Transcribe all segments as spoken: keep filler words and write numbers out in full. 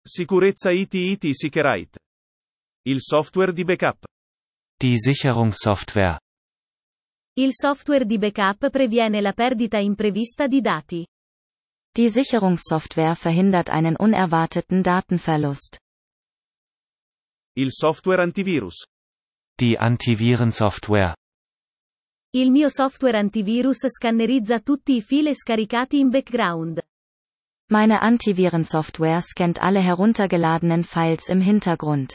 Sicurezza I T I T Sicherheit. Il software di backup. Die Sicherungssoftware. Il software di backup previene la perdita imprevista di dati. Die Sicherungssoftware verhindert einen unerwarteten Datenverlust. Il software antivirus. Die Antivirensoftware. Il mio software antivirus scannerizza tutti i file scaricati in background. Meine Antivirensoftware scannt alle heruntergeladenen Files im Hintergrund.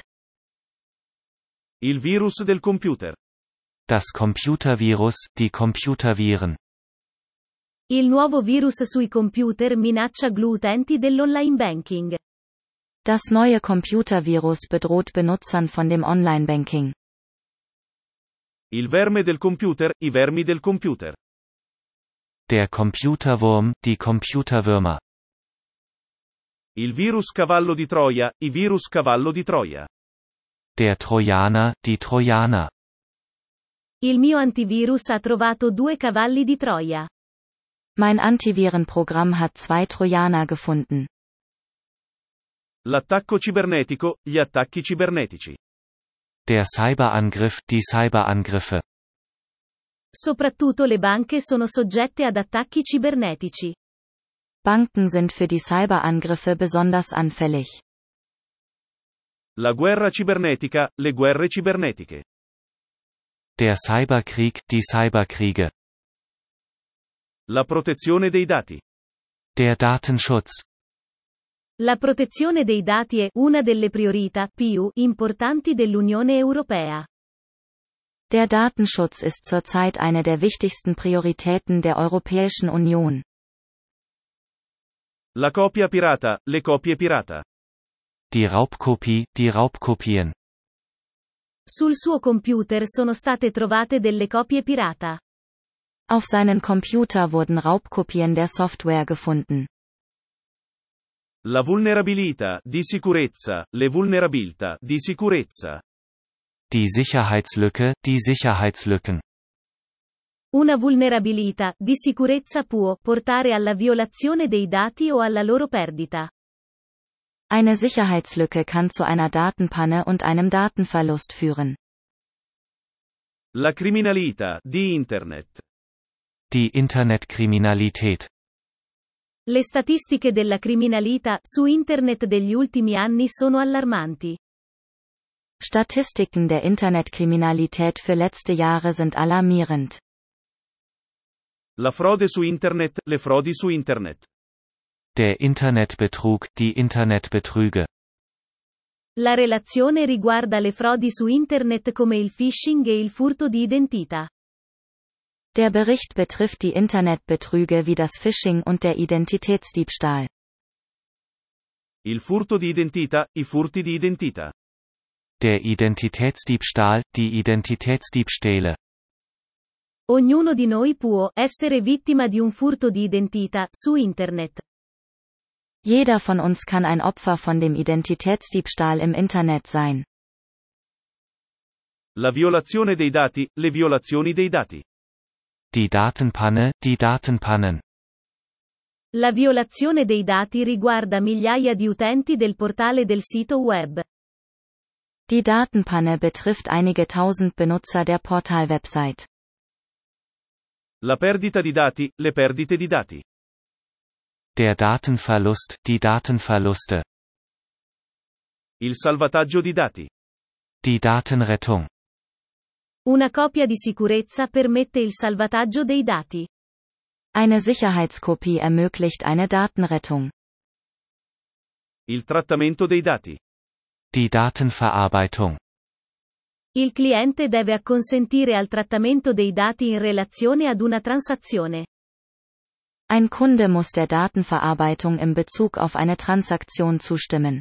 Il virus del computer. Das Computervirus, die Computerviren. Il nuovo virus sui computer minaccia gli utenti dell'online banking. Das neue Computervirus bedroht Benutzern von dem Online-Banking. Il verme del computer, i vermi del computer. Der Computerwurm, die Computerwürmer. Il virus cavallo di Troia, i virus cavallo di Troia. Der Trojaner, die Trojaner. Il mio antivirus ha trovato due cavalli di Troia. Mein Antivirenprogramm hat zwei Trojaner gefunden. L'attacco cibernetico, gli attacchi cibernetici. Der Cyberangriff, die Cyberangriffe. Soprattutto le banche sono soggette ad attacchi cibernetici. Banken sind für die Cyberangriffe besonders anfällig. La guerra cibernetica, le guerre cibernetiche. Der Cyberkrieg, die Cyberkriege. La protezione dei dati. Der Datenschutz. La protezione dei dati è una delle priorità più importanti dell'Unione Europea. Der Datenschutz ist zurzeit eine der wichtigsten Prioritäten der Europäischen Union. La copia pirata, le copie pirata. Die Raubkopie, die Raubkopien. Sul suo computer sono state trovate delle copie pirata. Auf seinen Computer wurden Raubkopien der Software gefunden. La vulnerabilità, di sicurezza, le vulnerabilità, di sicurezza. Die Sicherheitslücke, die Sicherheitslücken. Una vulnerabilità di sicurezza può portare alla violazione dei dati o alla loro perdita. Eine Sicherheitslücke kann zu einer Datenpanne und einem Datenverlust führen. La criminalità, di Internet. Die Internetkriminalität. Le statistiche della criminalità su Internet degli ultimi anni sono allarmanti. Statistiken der Internetkriminalität für letzte Jahre sind alarmierend. La frode su Internet, le frodi su Internet. Der Internetbetrug, die Internetbetrüge. La relazione riguarda le frodi su Internet come il phishing e il furto di identità. Der Bericht betrifft die Internetbetrüge wie das Phishing und der Identitätsdiebstahl. Il furto di identità, i furti di identità. Der Identitätsdiebstahl, die Identitätsdiebstähle. Ognuno di noi può essere vittima di un furto di identità su Internet. Jeder von uns kann ein Opfer von dem Identitätsdiebstahl im Internet sein. La violazione dei dati, le violazioni dei dati. Die Datenpanne, die Datenpannen. La violazione dei dati riguarda migliaia di utenti del portale del sito web. Die Datenpanne betrifft einige tausend Benutzer der Portalwebsite. La perdita di dati, le perdite di dati. Der Datenverlust, die Datenverluste. Il salvataggio di dati. Die Datenrettung. Una copia di sicurezza permette il salvataggio dei dati. Eine Sicherheitskopie ermöglicht eine Datenrettung. Il trattamento dei dati. Die Datenverarbeitung. Il cliente deve acconsentire al trattamento dei dati in relazione ad una transazione. Ein Kunde muss der Datenverarbeitung in Bezug auf eine Transaktion zustimmen.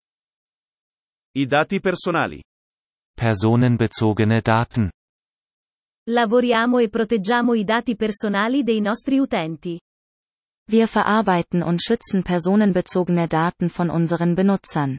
I dati personali. Personenbezogene Daten. Lavoriamo e proteggiamo i dati personali dei nostri utenti. Wir verarbeiten und schützen personenbezogene Daten von unseren Benutzern.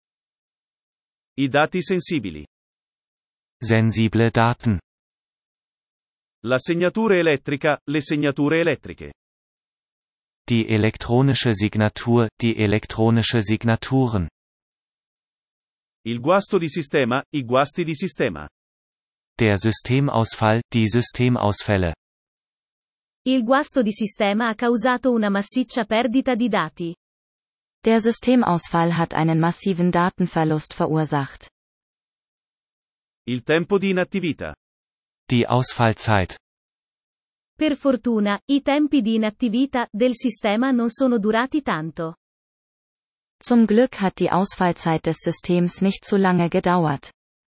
I dati sensibili. Sensible Daten. La segnatura elettrica, le segnature elettriche. Die elektronische Signatur, die elektronische Signaturen. Il guasto di sistema, i guasti di sistema. Der Systemausfall, die Systemausfälle. Il guasto di sistema ha causato una massiccia perdita di dati. Der Systemausfall hat einen massiven Datenverlust verursacht. Il tempo di inattività. Die Ausfallzeit. Per fortuna, i tempi di inattività del sistema non sono durati tanto. Zum Glück hat die Ausfallzeit des Systems nicht zu lange gedauert.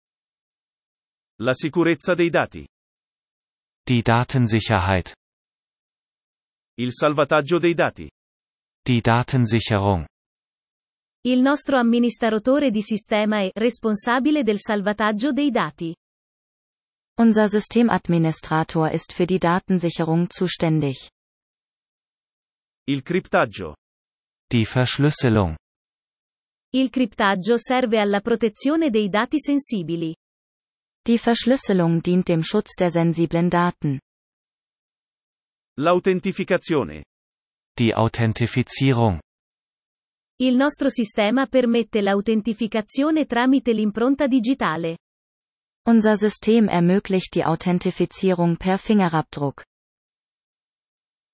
La sicurezza dei dati. Die Datensicherheit. Il salvataggio dei dati. Die Datensicherung. Il nostro amministratore di sistema è responsabile del salvataggio dei dati. Unser Systemadministrator ist für die Datensicherung zuständig. Il criptaggio. Die Verschlüsselung. Il criptaggio serve alla protezione dei dati sensibili. Die Verschlüsselung dient dem Schutz der sensiblen Daten. L'autentificazione. Die Authentifizierung. Il nostro sistema permette l'autentificazione tramite l'impronta digitale. Unser System ermöglicht die Authentifizierung per Fingerabdruck.